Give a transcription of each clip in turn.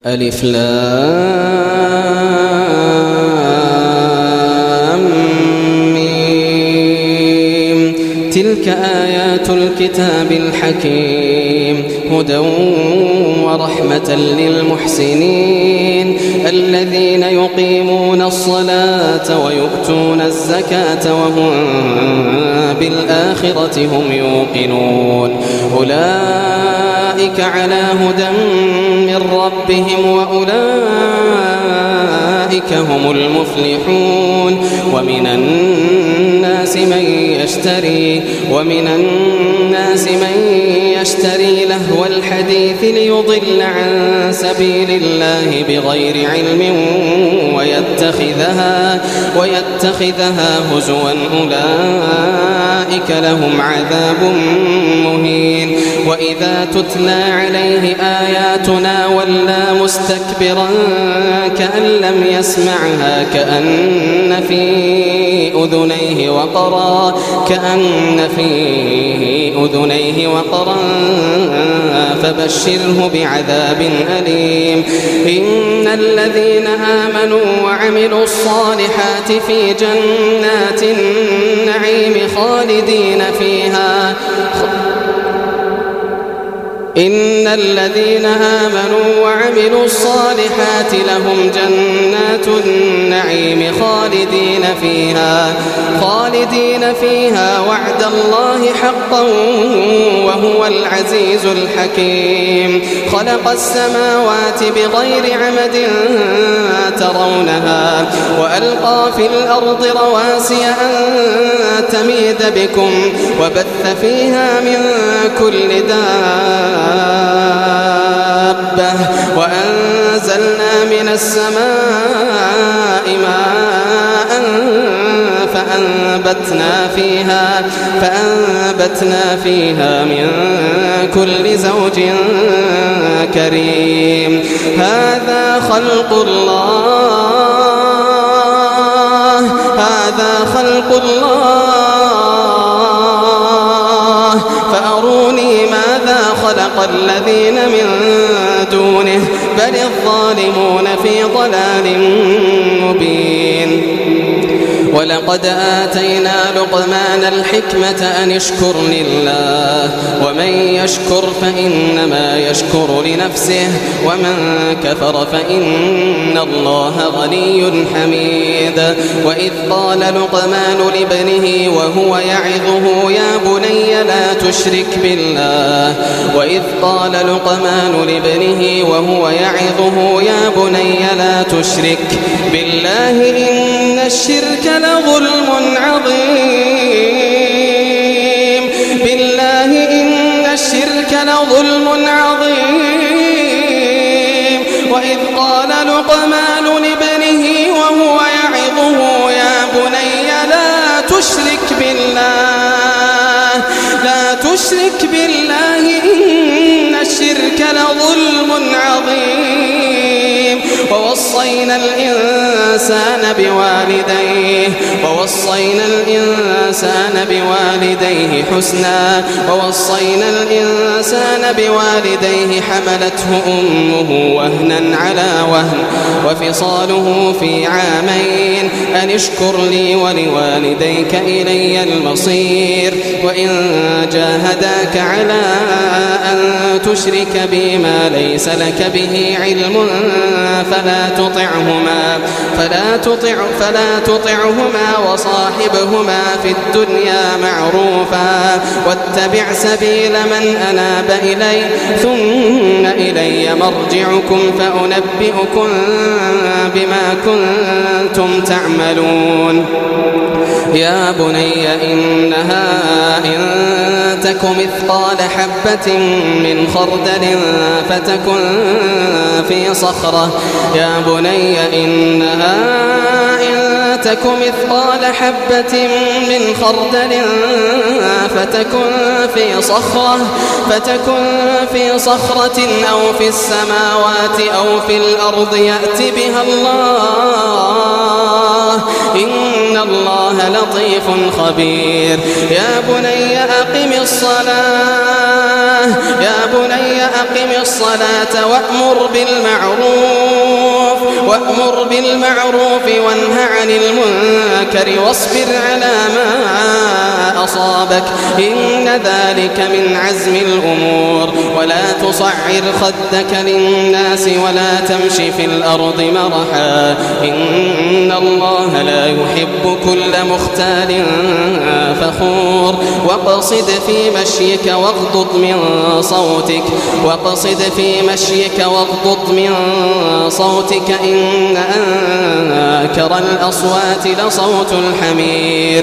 ألف لام ميم. تلك آيات الكتاب الحكيم هدى ورحمة للمحسنين الذين يقيمون الصلاة ويؤتون الزكاة وهم بالآخرة هم يوقنون أولئك على هدى من ربهم وأولئك هم المفلحون. ومن الناس من يشتري لهو الحديث ليضل عن سبيل الله بغير علم ويتخذها هزوا أولئك لهم عذاب مهين. وإذا تتلى عليه آياتنا ولى مستكبرا كأن لم يسمعها كأن في أذنيه وقرا فبشره بعذاب أليم. إن الذين آمنوا وعملوا الصالحات في جنات النعيم خالدين فيها إن الذين آمنوا وعملوا الصالحات لهم جنات النعيم خالدين فيها وعد الله حقا وهو العزيز الحكيم. خلق السماوات بغير عمد ترونها وألقى في الأرض رواسي أن تميد بكم وبث فيها من كل دابة وأنزلنا من السماء ماء فأنبتنا فيها من كل زوج كريم. هذا خلق الله فأروني ماذا خلق الذين من دونه بل الظالمون في ضلال مبين. ولقد آتينا لقمان الحكمة أن اشكر لله ومن يشكر فإنما يشكر لنفسه ومن كفر فإن الله غني حميد. وإذ قال لقمان لابنه وهو يعظه يا بني لا تشرك بالله إن الشرك لظلم عظيم. وإذ قال لقمان لابنه وهو يعظه يا بني لا تشرك بالله إن الشرك لظلم عظيم. ووصينا الإنسان بوالديه حسنا حملته أمه وهنا على وهن وفصاله في عامين أن اشكر لي ولوالديك إلي المصير. وإن جاهداك على أن تشرك بي ما ليس لك به علم فلا تطعهما وصاحبهما في الدنيا معروفا واتبع سبيل من أناب إلي ثم إلي مرجعكم فأنبئكم بما كنتم تعملون. يا بني إنها إن تك مثقال حبة من خردل فتكن في صخرة أو في السماوات أو في الأرض يأت بها الله إن الله لطيف خبير. يا بني أقم الصلاة يا بني أقم الصلاة وأمر بالمعروف وانه عن المنكر واصبر على ما أصابك إن ذلك من عزم الأمور ولا تصعر خدك للناس ولا تمشي في الأرض مرحا إن الله لا يحب كل مختال فخور واقصد في مشيك واغضض من صوتك إن أنكر الأصوات لصوت الحمير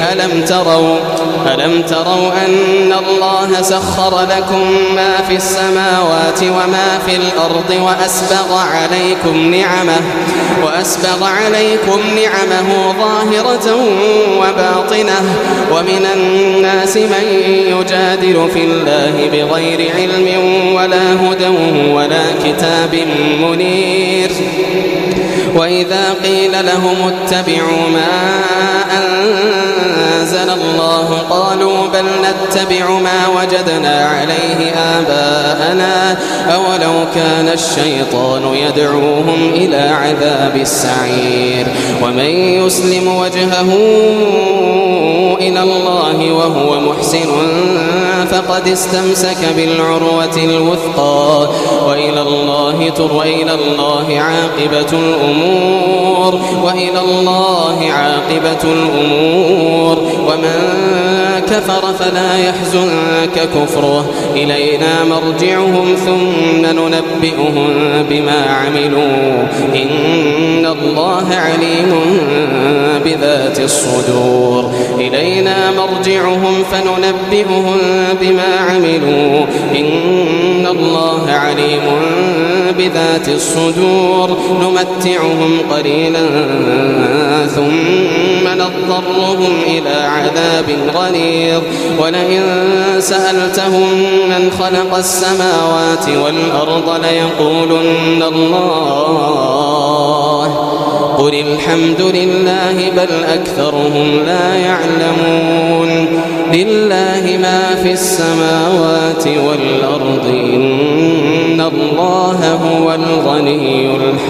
ألم تروا أن الله سخر لكم ما في السماوات وما في الأرض وأسبغ عليكم نعمه ظاهرة وباطنة ومن الناس من يجادل في الله بغير علم ولا هدى ولا كتاب منير وإذا قيل لهم اتبعوا ما أنزل الله قالوا بل نتبع ما وجدنا عليه آباءنا أولو كان الشيطان يدعوهم إلى عذاب السعير ومن يسلم وجهه إلى الله وهو محسن فقد استمسك بالعروة الوثقى وإلى الله عاقبة الأمور ومن كفر فلا يحزنك كفره إلينا مرجعهم ثم ننبئهم بما عملوا إن الله عليم بذات الصدور إلينا مرجعهم فننبئهم بما عملوا إن الله عليم بذات الصدور نمتعهم قليلا ثم نضطرهم إلى عذاب غليظ ولئن سألتهم من خلق السماوات والأرض ليقولن الله قل الحمد لله بل أكثرهم لا يعلمون لله ما في السماوات والأرض إن الله هو الغني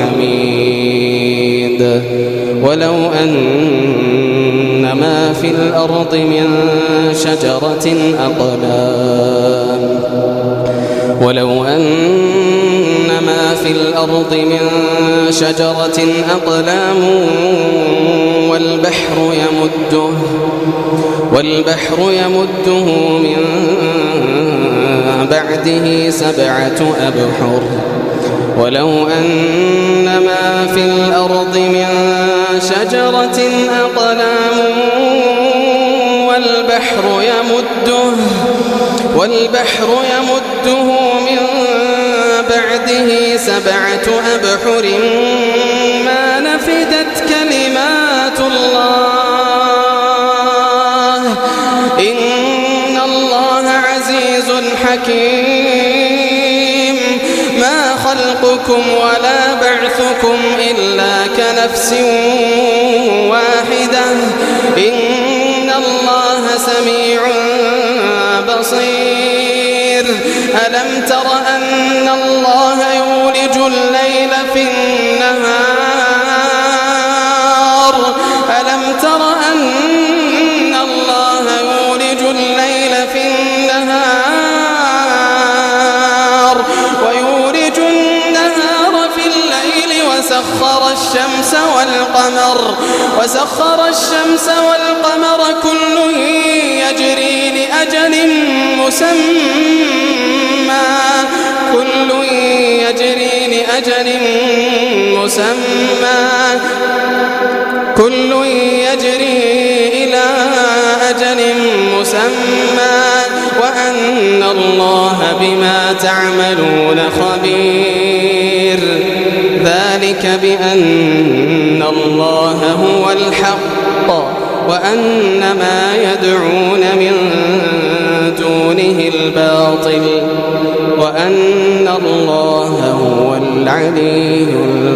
الحميد ولو أن ما في الأرض من شجرة أقلام والبحر يمده من بعده 7 أبحر ولو أن ما في الأرض من شجرة أقلام والبحر يمده من بعده 7 أبحر ما نفدت كلمات الله إن الله عزيز حكيم ما خلقكم ولا بعثكم إلا كنفس واحدة إن الله سميع بصير ألم تر أن الله يولج الليل في النهار ويولج النهار في الليل وسخر الشمس والقمر كل يجري لأجل مسمى كل يجري إلى أجل مسمى وأن الله بما تعملون خبير ذلك بأن الله هو الحق وأن ما يدعون من دونه الباطل وأن الله هو العلي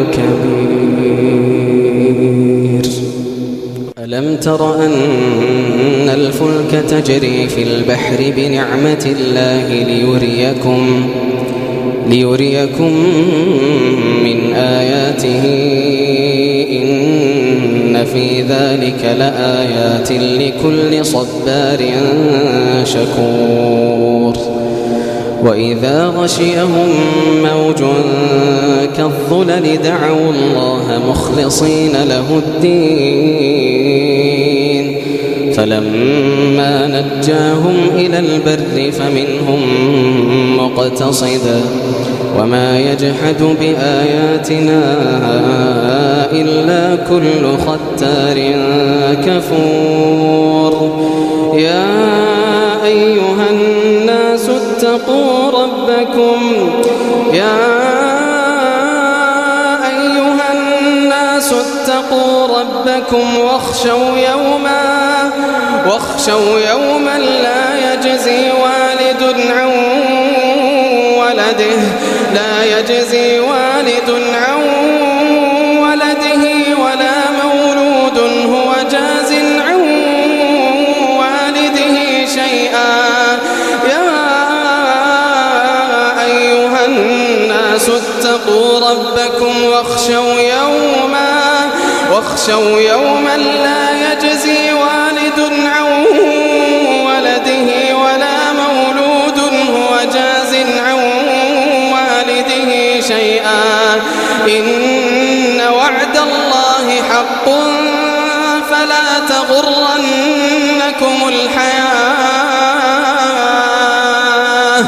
الكبير ألم تر أن إن الفلك تجري في البحر بنعمة الله ليريكم من آياته إن في ذلك لآيات لكل صبار شكور. وإذا غشيهم موج كالظلل دعوا الله مخلصين له الدين فلما نجاهم إلى البر فمنهم مقتصد وما يجحد بآياتنا إلا كل ختار كفور. يا أيها الناس اتقوا ربكم واخشوا يوما لا يجزي والد عن ولده ولا مولود هو جاز عن والده شيئا. يا أيها الناس اتقوا ربكم واخشوا يوما لا يجزي والد عن ولده ولا مولود هو جاز عن والده شيئا. إن وعد الله حق فلا تغرنكم الحياة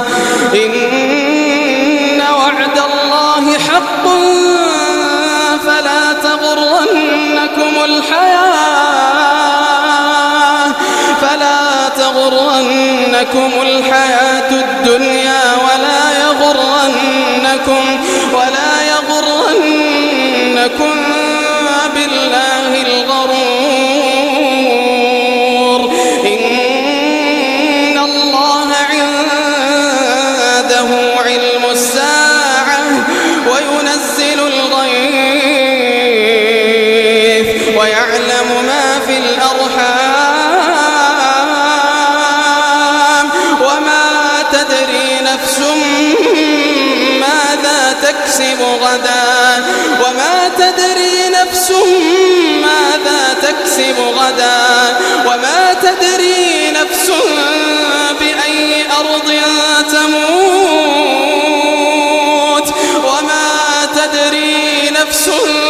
تغرنكم الحياة الدنيا ولا يغرنكم بالله الغرور. إن الله عنده علم الساعة وينزل الغيث ويعلم ما في الأرحام وما تدري نفس ماذا تكسب غدا وما تدري نفس بأي أرض تموت وما تدري نفس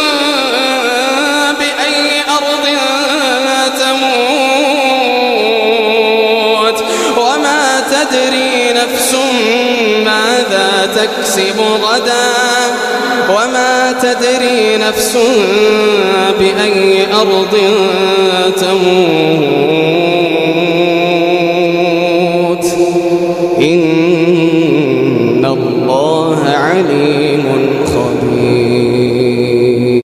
ماذا تكسب غدا وما تدري نفس بأي أرض تموت.